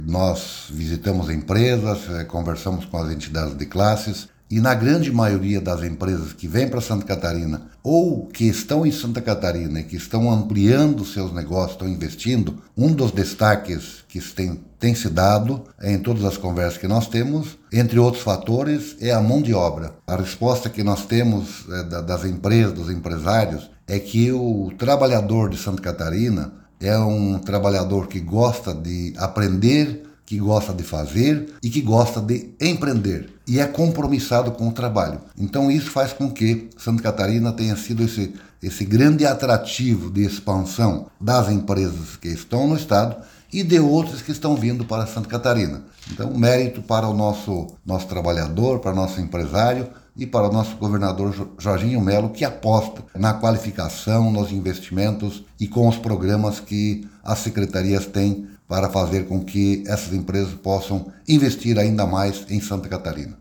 Nós visitamos empresas, conversamos com as entidades de classes e na grande maioria das empresas que vêm para Santa Catarina ou que estão em Santa Catarina e que estão ampliando seus negócios, estão investindo, um dos destaques que tem se dado em todas as conversas que nós temos, entre outros fatores, é a mão de obra. A resposta que nós temos das empresas, dos empresários, é que o trabalhador de Santa Catarina é um trabalhador que gosta de aprender, que gosta de fazer e que gosta de empreender e é compromissado com o trabalho. Então isso faz com que Santa Catarina tenha sido esse grande atrativo de expansão das empresas que estão no estado e de outras que estão vindo para Santa Catarina. Então mérito para o nosso trabalhador, para o nosso empresário e para o nosso governador Jorginho Melo, que aposta na qualificação, nos investimentos e com os programas que as secretarias têm para fazer com que essas empresas possam investir ainda mais em Santa Catarina.